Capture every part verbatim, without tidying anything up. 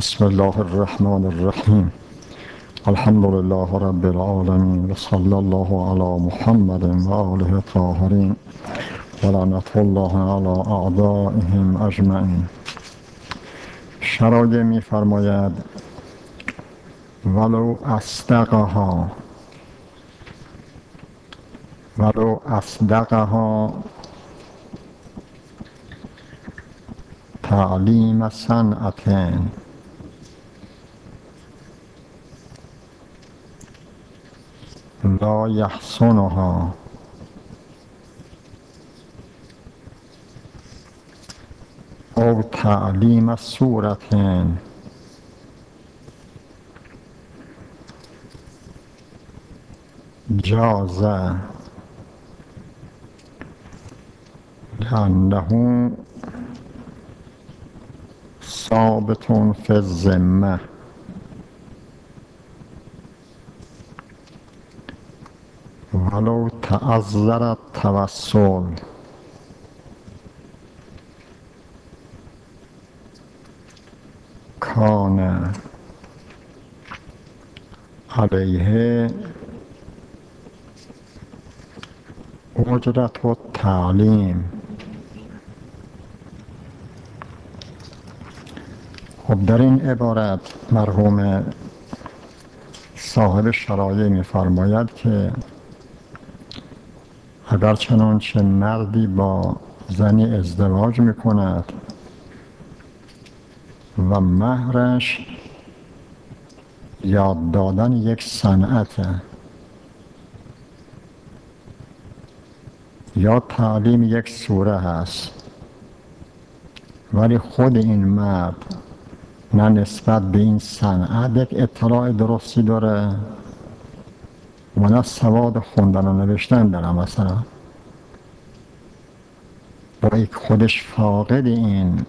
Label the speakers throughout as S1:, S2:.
S1: بسم الله الرحمن الرحیم. الحمد لله رب العالمین و صلی الله علی محمد و آله الطاهرین و لعنت الله علی اعدائهم اجمعین. شرایع می فرماید ولو اصدقها ولو اصدقها تعلیم صنعتین لا یحسنها او تعلیم صورتین جاز لأنه ثابت فی الذمه ولو تعذر التوسل کان علیه اجرت التعلیم. خب در این عبارت مرحوم صاحب شرایع می‌فرماید که اگر چنانچه مردی با زنی ازدواج می‌کند و مهرش یاد دادن یک صنعت یا تعلیم یک سوره هست، ولی خود این مرد نه نسبت به این صنعت یک اطلاع درستی داره و نه سواد خوندن و نوشتن داره، مثلا با یک خودش فاقد این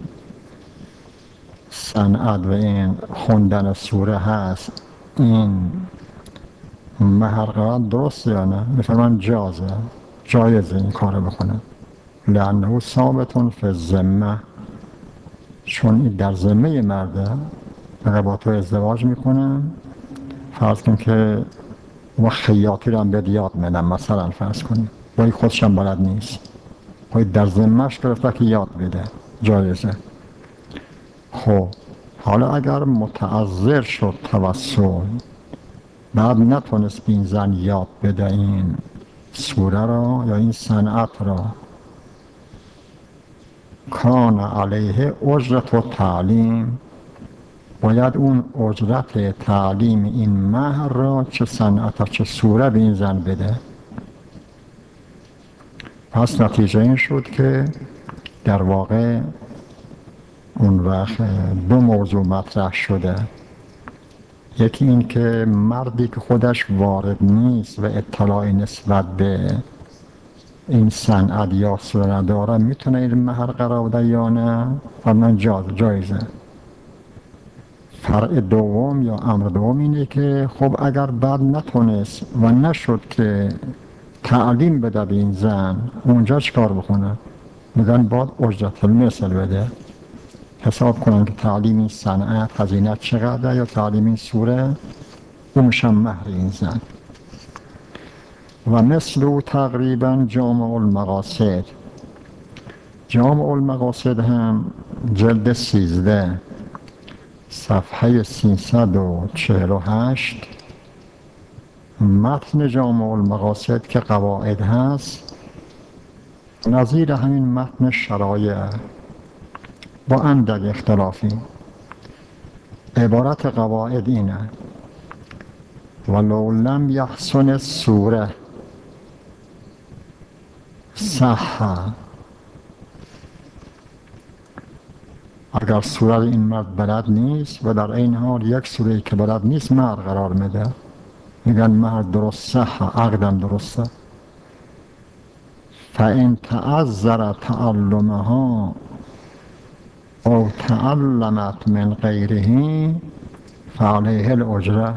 S1: صنعت و این خوندن سوره هست، این مهر قرار درست یا نه؟ میفرمان جازه، جایزه این کار بکنه. لأنه ثابت فی الذمه، چون این در ذمه مرده اگر با تو ازدواج میکنه، فرض کن که و خیاطی رو هم بهت یاد میدم، مثلا فرض کنیم ولی خودش هم بلد نیست، ولی در ذمهش گرفته که یاد بده، جایزه. خب حالا اگر متعذر شد توسل، بعد نتونست این زن یاد بده این سوره را یا این صنعت را، کان علیه اجرت و تعلیم، باید اون اجرت تعلیم این مهر را، چه صنعت چه سوره، به این زن بده. پس نتیجه این شد که در واقع اون وقت دو موضوع مطرح شده. یکی این که مردی که خودش وارد نیست و اطلاعی نسبت به این صنعت یا سوره نداره، میتونه این مهر قرار بده یا نه؟ فرمان جاز، جایزه. فرع دوم یا امر دوم اینه که خب اگر بعد نتونست و نشد که تعلیم بده به این زن، اونجا چیکار بکنه؟ میگن باید اجرت المثل بده، حساب کنن که تعلیم این صنعت هزینه چقدر یا تعلیم این سوره، اونش هم مهر این زن. و مثل تقریبا جامع المقاصد، جامع المقاصد هم جلد سیزده صفحه سیصد و چهل و هشت، متن جامع المقاصد که قواعد هست نظیر همین متن شرایع با اندک اختلافی. عبارت قواعد اینه: ولو لم یحسن السوره صح، اگر سوره این مرد بلد نیست و در این حال یک سوره که بلد نیست مهر قرار میده، میگن مهر درست، صح، عقدم درسته. فان تعذر تعلمها او تعلمت من غیره فعلیه الاجره،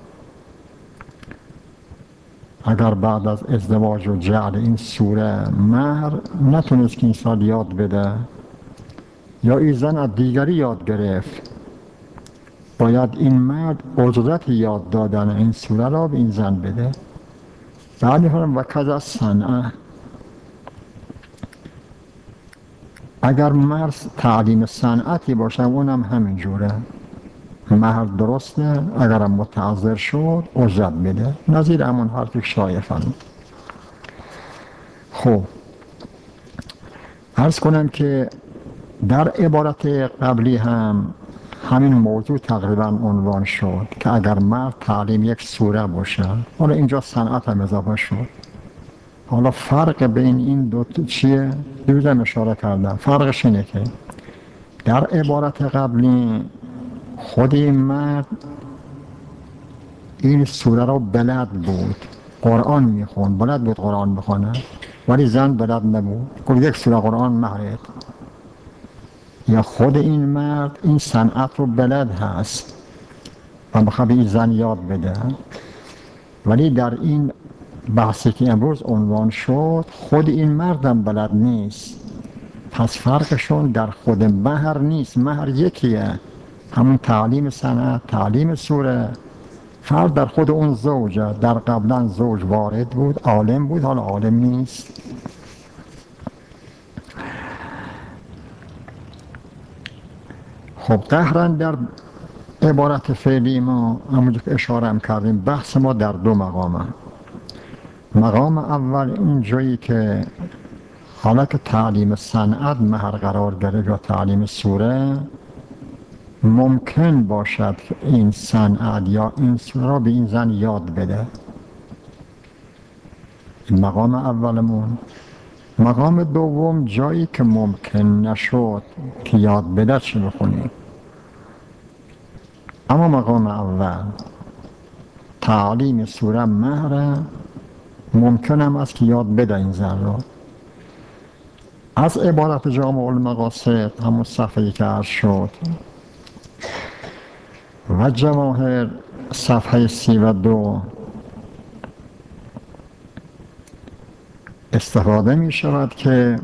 S1: اگر بعد از ازدواج و جعل این سوره مهر نتونست که این سال یاد بده یا این زن از دیگری یاد گرفت، باید این مرد اجرت یاد دادن این سوره را به این زن بده. بعد می‌فرماید و کذا صنعه، اگر مرد تعلیم صنعتی باشه اونم همین جوره، مهر درسته، اگرم متعذر شد اجرت بده، نظیر همون حرفی که شایع فرمود. خب عرض کنم که در عبارت قبلی هم همین موضوع تقریبا عنوان شد که اگر مرد تعلیم یک سوره باشه، حالا اینجا صنعت هم اضافه شد. حالا فرق بین این دو چیه؟ دیروزم اشاره کردم. فرقش اینه که در عبارت قبلی خود این مرد این سوره رو بلد بود، قرآن میخوند، بلد بود قرآن بخونه، ولی زن بلد نبود، گفت یک سوره قرآن مهرت. یا خود این مرد این صنعت رو بلد هست و بخواه به این زن یاد بده، ولی در این بحثی که امروز عنوان شد خود این مردم بلد نیست. پس فرقشون در خود مهر نیست، مهر یکیه، همون تعلیم صنعت، تعلیم سوره. فرق در خود اون زوجه. در قبلا زوج وارد بود، عالم بود، حالا عالم نیست. خب قهرن در عبارت فعلی ما همونجور که اشاره هم کردیم بحث ما در دو مقامه. مقام اول این جایی که حالا که تعلیم صنعت مهر قرار گرفت یا تعلیم سوره، ممکن باشد که این صنعت یا این سوره را به این زن یاد بده. این مقام اولمون. مقام دوم جایی که ممکن نشد که یاد بده چی بخونیم. اما مقام اول تعلیم سوره مهر، ممکن هم است که یاد بده این زن را. از عبارت جامع المقاصد همون صفحه‌ای که عرض شد و جواهر صفحه سی و دو استفاده می شود که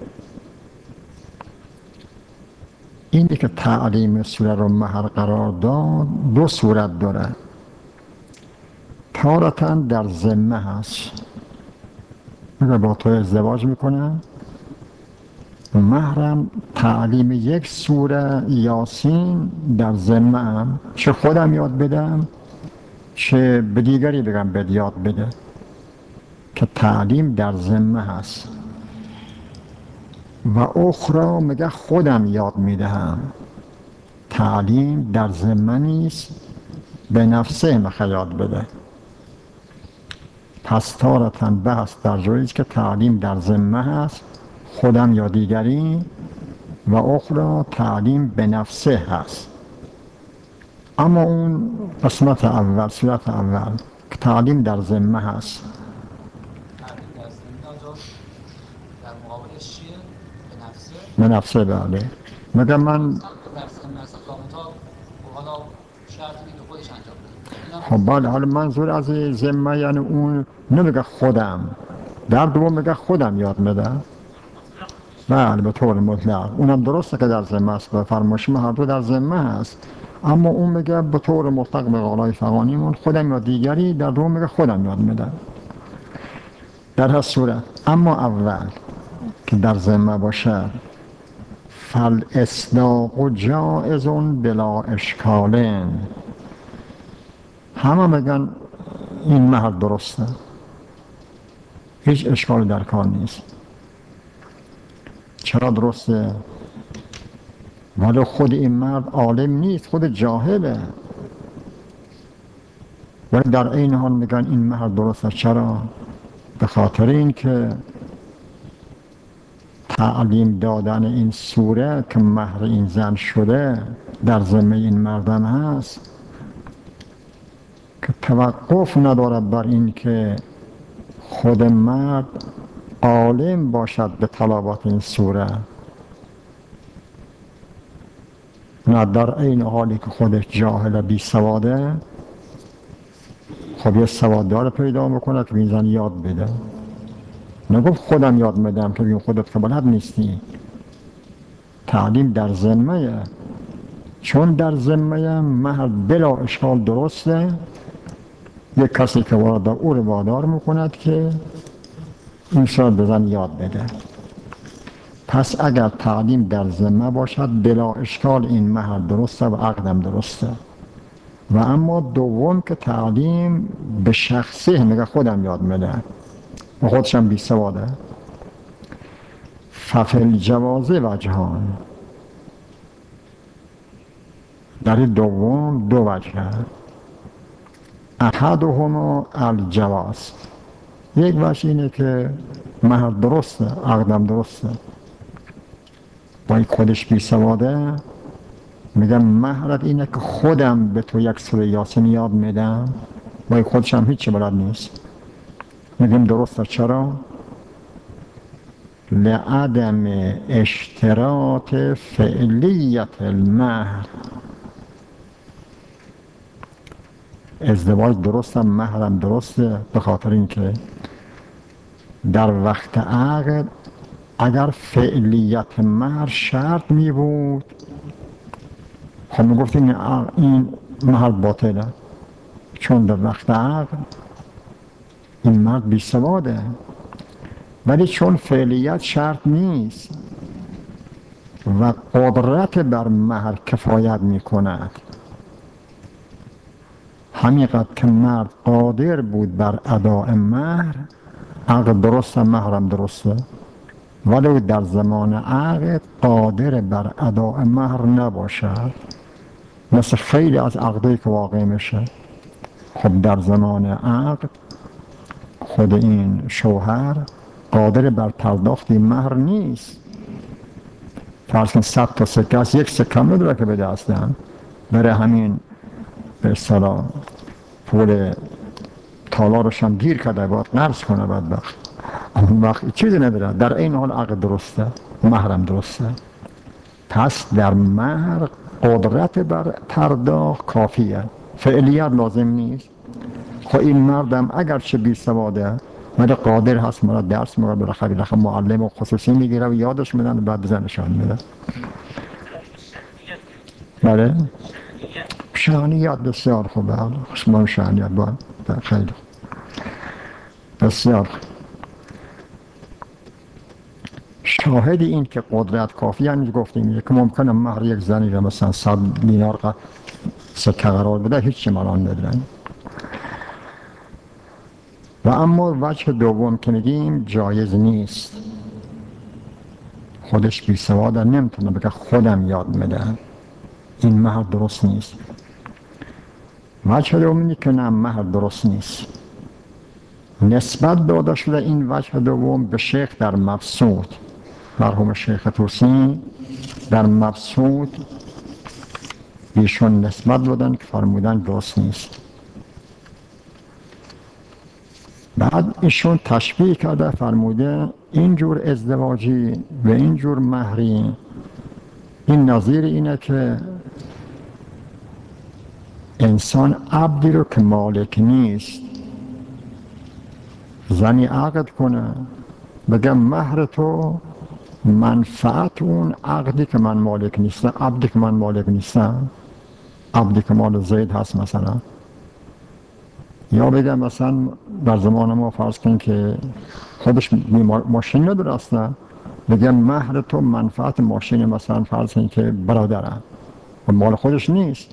S1: اینی که تعلیم سوره رو مهر قرار داد دو صورت داره. تارتاً در ذمه هست، میگه با تو ازدواج میکنم، مهرم تعلیم یک سوره یاسین در ذمه هم، چه خودم یاد بدم چه به دیگری بگم بد یاد بده، که تعلیم در ذمه هست. و اخرى میگه خودم یاد میدهم، تعلیم در ذمه نیست، به نفسه میخواد یاد بده. پس تارتاً بحث در جایی که تعلیم در ذمه هست، خودم یا دیگری، و اخرى تعلیم به نفسه هست. اما اون قسمت اول، صورت اول که تعلیم در ذمه هست،
S2: تعلیم در ذمه آجاز در مقابلش چیه؟ به نفسه؟
S1: به نفسه بله. مگه من
S2: در ذمه است کامتا و حالا شرطی که خودش انجام بده.
S1: خب بله، حالا منظور از ذمه یعنی اون نمیگه خودم، در دوم میگه خودم یاد میده. بله به طور مطلق اونم درسته که در ذمه است، به فرمایش ما هر دو در ذمه است، اما اون میگه به طور مطلق به قولای فقانیمون خودم یا دیگری، در دوم میگه خودم یاد میده در هر صورت. اما اول که در ذمه باشه، فالاصداق جائز بلا اشکال، همه میگن این مهر درسته، هیچ اشکال در کار نیست. چرا درسته؟ ولی خود این مرد عالم نیست، خود جاهله، ولی در این حال میگن این مهر درسته. چرا؟ به خاطر این که تعلیم دادن این سوره که مهر این زن شده در ذمه این مردم هست، که توقف ندارد بر این که خود مرد عالم باشد به تلاوت این سوره، نه در این حالی که خودش جاهل بی سواده، خب یه سواددار پیدا میکنه که این زن یاد بده. نگفت خودم یاد میدم که این خودت که بلد نیستی. تعلیم در ذمه چون در ذمه مهر بلا اشکال درسته، یک کسی که وارد او رو وادار میکند که این صورت بزن یاد بده. پس اگر تعلیم در ذمه باشد بلا اشکال این مهر درسته و عقدم درسته. و اما دوم که تعلیم به شخصی میگه خودم یاد میده و خودشم بی سواده، ففل جوازه وجهان، در دوم دو وجه، احدهما الجواز، یک وجه اینه که مهر درسته، عقدم درسته، با این خودش بی سواده میگم مهرت اینه که خودم به تو یک سوره یاسین یاد میدم و خودش هم هیچی بلد نیست. میگم درسته. چرا؟ لعدم اشتراط فعلیت المهر. ازدواج درستم، مهرم درسته، به خاطر اینکه در وقت عقد اگر فعلیت مهر شرط می بود خب می گفت این, این مهر باطله، چون در وقت عقد این مرد بی سواده. ولی چون فعلیت شرط نیست و قدرت بر مهر کفایت می کند، همینقدر که مرد قادر بود بر اداء مهر، عقد درسته، مهرم درسته. ولی در زمان عقد قادر بر اداء مهر نباشد، مثل خیلی از عقدی که واقع میشه. خب در زمان عقد خود این شوهر قادر بر پرداخت مهر نیست. فرض کن صد تا سکه است، یک سکه نداره که به دست دهن، برای همین به اصطلاح پول تالارش هم گیر کرده باید قرض کنه بدبخت. اون وقت چیزی نداره، در این حال عقد درسته، مهرم درسته. پس در مهر قدرت بر پرداخت کافیه، فعلیت لازم نیست. خب این مردم اگرچه بی سواده ولی قادر هست مرا درس میگه، بالاخره بالاخره معلم و خصوصی میگیره و یادش میدن و بعد بزنشان میده. بله شأنیت بسیار خوبه، خشمان شأنیت باید خیلی بسیار. شاهد این که قدرت کافی هنوز گفتیم که ممکنه مهر یک زنی را مثلا صد دینار سکه قرار بده، هیچی ملان ندارن. و اما وجه دوم که میگیم جایز نیست، خودش بی سواده نمیتونه بگه خودم یاد میدم، این مهر درست نیست. وجه دومی که نه، مهر درست نیست. نسبت داده شده این وجه دوم به شیخ در مبسوط، مرحوم شیخ توسی در مبسوط ایشون نسبت دادن که فرمودن درست نیست. بعد ایشون تشبیه کرده، فرموده اینجور ازدواجی و اینجور مهری این نظیر اینه که انسان عبدی رو که مالک نیست، زنی عقد کنه بگه مهر تو منفعت اون عقدی که من مالک نیستم، عبدی که من مالک نیستم، عبدی که مال زید هست مثلا. یا بگه مثلا در زمان ما فرض کن که خودش ماشین نداره اصلا، بگه مهر تو منفعت ماشین مثلا فرض کن که برادره و مال خودش نیست.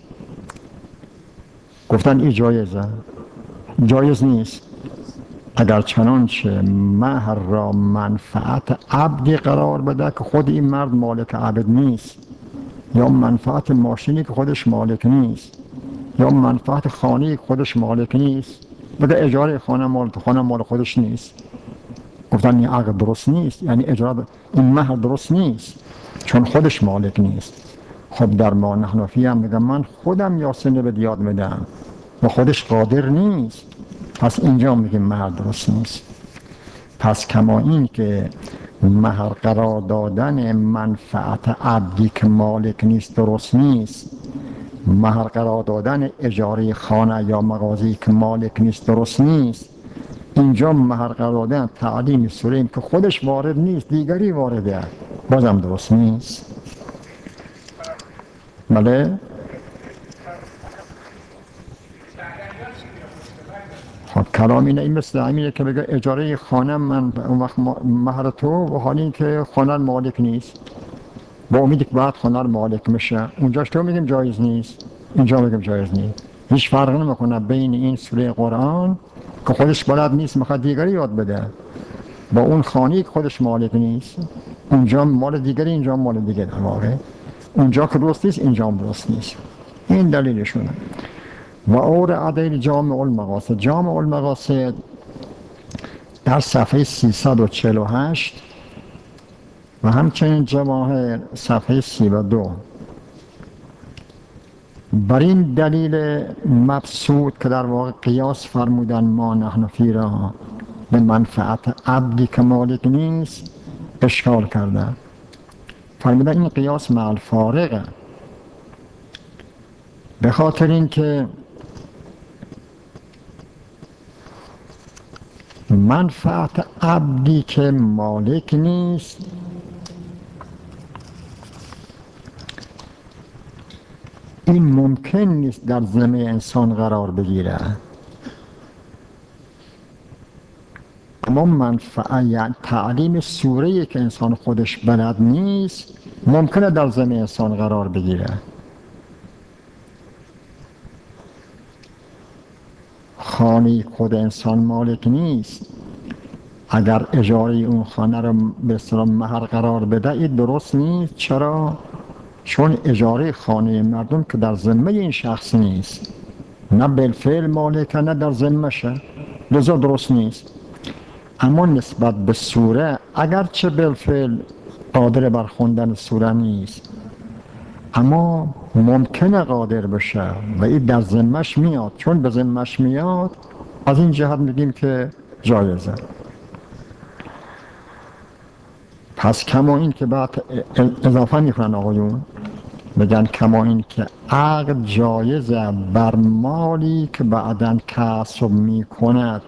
S1: گفتن این جایزه، جایز نیست. اگر چنانچه مهر را منفعت عبدی قرار بده که خود این مرد مالک عبد نیست، یا منفعت ماشینی که خودش مالک نیست، یا منفعت خانه‌ای که خودش مالک نیست، بده اجاره خانه مال تو، خانه مال خودش نیست. گفتن این عقد درست نیست، یعنی اجاره این مهر درست نیست چون خودش مالک نیست. خب در ما نحنفی هم میگم من خودم یاسین به یاد میدم و خودش قادر نیست، پس اینجا میگیم مهر درست نیست. پس کما این که مهر قرار دادن منفعت عبدی که مالک نیست درست نیست، مهر قرار دادن اجاره خانه یا مغازی که مالک نیست درست نیست، اینجا مهر قرار دادن تعلیم سوریم که خودش وارد نیست دیگری وارده، بازم درست نیست. بله خب کلام اینه، این مثل همینه که بگه اجاره خانه من اون وقت مهر تو و حالی این که خانه مالک نیست، با امیدی که بعد خانه مالک میشه، اونجاش تو میگیم جایز نیست، اینجا میگیم جایز نیست. هیچ فرق نمیکنه بین این سوره قرآن که خودش بلد نیست میخواد دیگری یاد بده با اون خانه‌ای که خودش مالک نیست. اونجا مال دیگری، اینجا مال دیگری، در واقع اونجا که درست نیست اینجا درست نیست. این دلیلشونه. و اور عدیل جامع المقاصد، جامع المقاصد در صفحه سیصد و چهل و هشت و همچنین جواهر صفحه سی و دو. بر این دلیل مبسوط که در واقع قیاس فرمودن ما نحن فی را به منفعت عبدی که مالک نیست اشکال کردن. فرمودن این قیاس مع الفارقه، به خاطر این که منفعت عبدی که مالک نیست این ممکن نیست در ذمه انسان قرار بگیره. اما منفعت یعنی تعلیم سوره‌ای که انسان خودش بلد نیست ممکنه در ذمه انسان قرار بگیره. خانه خود انسان مالک نیست، اگر اجاره اون خانه رو به اصطلاح مهر قرار بده این درست نیست. چرا؟ چون اجاره خانه مردم که در ذمه این شخص نیست، نه بالفعل مالکه نه در ذمه‌شه، لذا درست نیست. اما نسبت به سوره اگرچه بالفعل قادر بر خوندن سوره نیست اما ممکنه قادر بشه و این در ذمه‌اش میاد. چون به ذمه‌اش میاد از این جهت میگیم که جایزه. پس کما این که بعد اضافه میکنن آقایون، بگن کما این که عقد جایزه بر مالی که بعداً کسب میکند،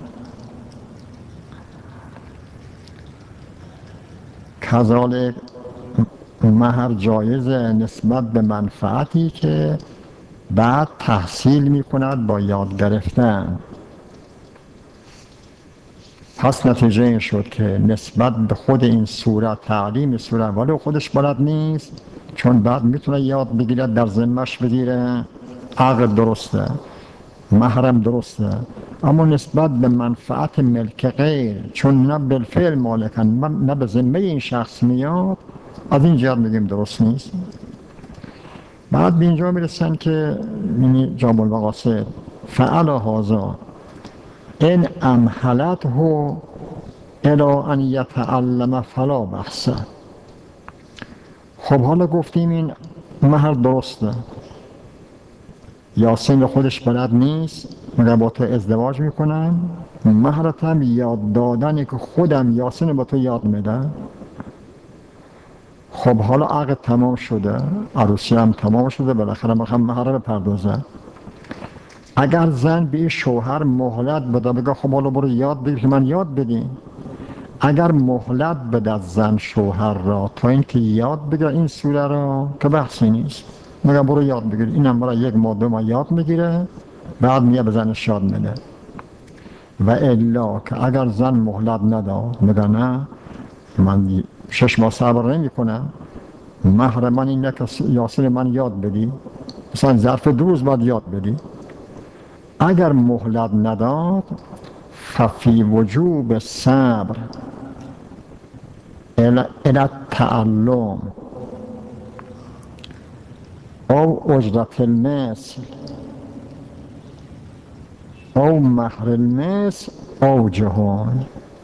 S1: کذالک مهر جایزه نسبت به منفعتی که بعد تحصیل میکند با یاد گرفتن. پس نتیجه این شد که نسبت به خود این صورت، تعلیم صورت، ولی خودش بلد نیست، چون بعد میتونه یاد بگیره در ذمه‌اش بگیره، عقد درسته، محرم درسته. اما نسبت به منفعت ملک غیر، چون نه بالفعل مالکن نه به ذمه این شخص میاد، از این جهت میگیم درست نیست. بعد به اینجا میرسن که یعنی جامع المقاصد فعل هذا ان امهلته الی ان یتعلم فلا بحث. خب حالا گفتیم این مهر درسته، یاسین خودش بلد نیست، مگر با تو ازدواج میکنم، مهرت هم یاد دادنه که خودم یاسین با تو یاد میده. خب حالا عقد تمام شده، عروسی هم تمام شده، بالاخره میخوام مهر بپردازه. اگر زن به شوهر مهلت بده، بگه خب حالا برو یاد بگیر که من یاد بدیم، اگر مهلت بده زن شوهر را تا اینکه یاد بگیره این سوره را که بحثی نیست، مگه برو یاد بگیر، اینم برای یک ماه دو ماه یاد میگیره، بعد میگه به زنش یاد میده. و الا که اگر زن مهلت نداد، میگه نه من شش ماه صبر نمی کنم، مهر من اینه که یاسین من یاد بدی، مثلا ظرف دو روز بعد یاد بدی. اگر مهلت نداد ففی وجوب صبر الی التعلم او اجرت المثل او مهر المثل او جهان.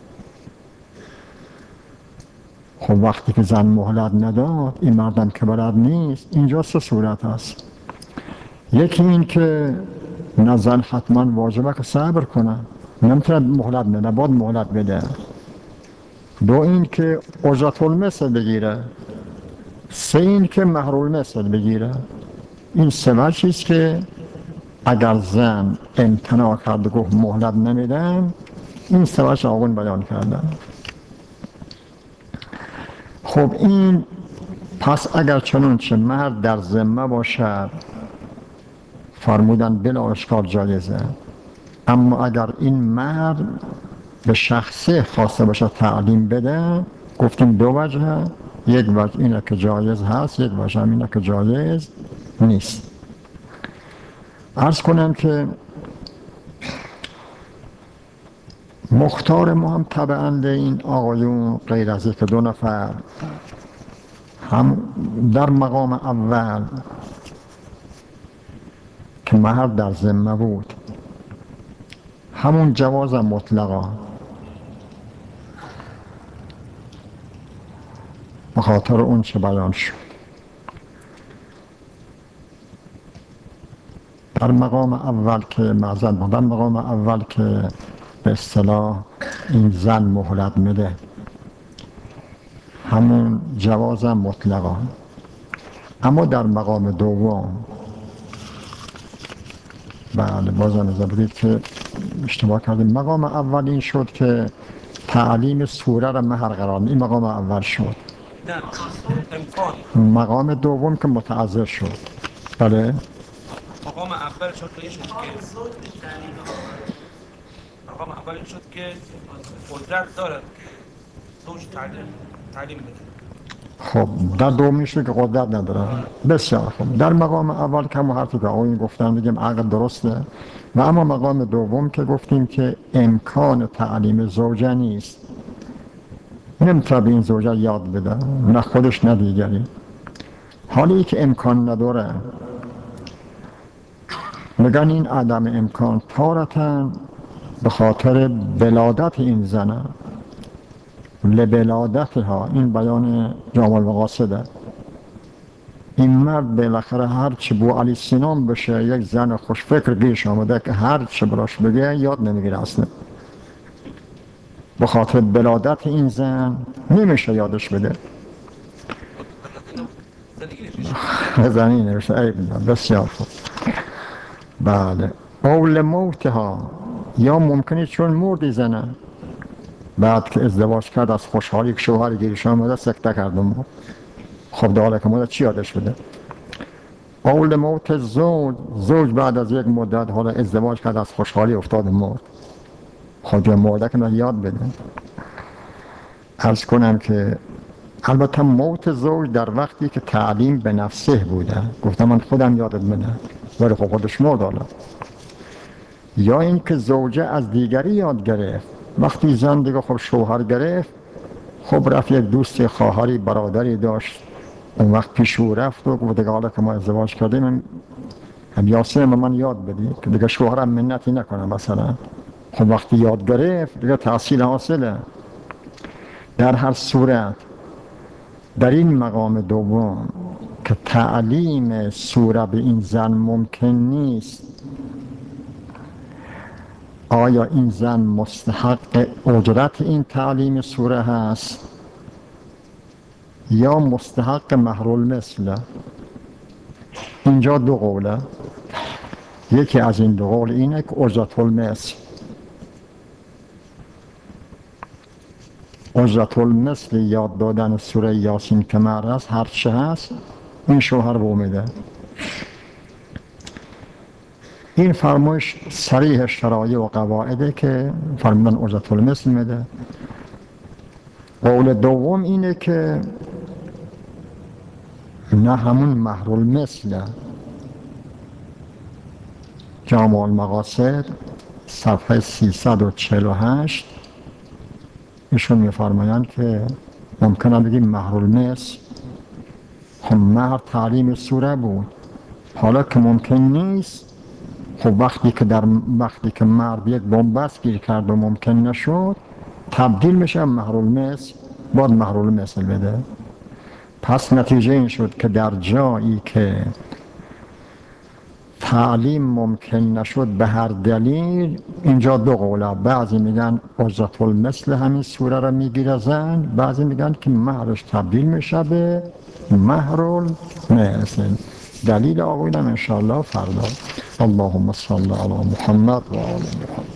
S1: خب وقتی که زن مهلت نداد، این مردم که بلد نیست، اینجا سه صورت هست. یکی این که نه زن حتما واجبه که صبر کنه، نمیتونه مهلت بده، باید مهلت بده. دو این که اجرت المثل بگیره، سه این که مهر المثل بگیره. این سه وجهیست که اگر زن امتناع کرد و گفت مهلت نمیدن، این سه وجه آقایون بیان کردن. خب این پس اگر چنون چه مهر در ذمه باشد فرمودن بلا اشکال جایزه، اما اگر این مهر به شخصه خواسته باشه تعلیم بده، گفتیم دو وجه، یک وجه اینه که جایز هست، یک وجه هم اینه که جایز نیست. عرض کنم که مختار ما هم طبعا این آقایون غیر از یک دو نفر هم در مقام اول که مهر در ذمه بود همون جواز مطلقا بخاطر اون چه بیان شد. در مقام اول که معذرت در مقام اول که به اصطلاح این زن مهلت میده همون جواز مطلقا، اما در مقام دوم بله بازم ازا بدید که اشتباه کردیم. مقام اول این شد که تعلیم سوره را مهر قرار این مقام اول شد. مقام دوم که متعذر شد. بله
S3: مقام اول شد که مقام اول شد که قدرت دارد زوج تعلیم تعلیم بده.
S1: خب در دومی شد که قدرت نداره. بسیار خوب. در مقام اول که همون حرفی که آقایون گفتن بگیم عقل درسته، و اما مقام دوم که گفتیم که امکان تعلیم زوجه نیست، نمیتونه به این زوجه یاد بده، نه خودش نه دیگری. حالی که امکان نداره میگن این عدم امکان تارتن به خاطر بلادت این زنه لبلادتها، این بیان جامع المقاصده. این مرد بالاخره هر چی بو علی سینام بشه یک زن خوشفکر گیرش آمده که هر چی براش بگه یاد نمیگیره اصلا، به خاطر بلادت این زن نمیشه یادش بده. زنی نمیشه عیب. بسیار خوب. بله اول موتها، یا ممکنه چون مردی زنه بعد که ازدواج کرد از خوشحالی که شوهر گیرش آمده سکته کردم، خب داله که مدت چی یادش بده؟ اول موت زوج، زوج بعد از یک مدت حالا ازدواج کرد از خوشحالی افتاد مرد، خب یا مرده که یاد بده. عرض کنم که البته موت زوج در وقتی که تعلیم به نفسه بوده، گفتم من خودم یادت بده، ولی خب خودش مرد حالا. یا این که زوجه از دیگری یاد گرفت، وقتی زن دیگه خب شوهر گرفت، خب رفت یک دوستی خواهری برادری داشت، اون وقت پیش او رفت و گفت دیگه حالا که ما ازدواج کردیم هم یاسم من یاد بدی که دیگه شوهرم منتی نکنم مثلا. خب وقتی یاد گرفت دیگه تحصیل حاصله. در هر صورت در این مقام دوم که تعلیم سوره به این زن ممکن نیست، آیا این زن مستحق اجرت این تعلیم سوره هست یا مستحق مهر المثل؟ اینجا دو قوله. یکی از این دو قول اینه که اجرت المثل، اجرت المثل یاد دادن سوره یاسین که مهر هست، هر چه هست این شوهر به میده. این فرمایش صریح شرایع و قواعده که فرمودن اجرت المثل میده. قول دوم اینه که نه همون مهر المثل. جامع المقاصد صفحه سیصد و چهل و هشت ایشون میفرمایند که ممکنه بگیم مهر المثل، خب مهر تعلیم سوره بود، حالا که ممکن نیست، خب وقتی که در وقتی که مرد یک بنبست گیر کرد و ممکن نشد تبدیل میشه مهر المثل، باید مهر المثل بده. پس نتیجه این شد که در جایی که تعلیم ممکن نشد به هر دلیل، اینجا دو قوله، بعضی میگن اجرت المثل همین سوره را میگیره زن، بعضی میگن که مهرش تبدیل میشه به مهر المثل. دلیل آقایونم انشاءالله فردا. اللهم صل علی محمد و آل محمد.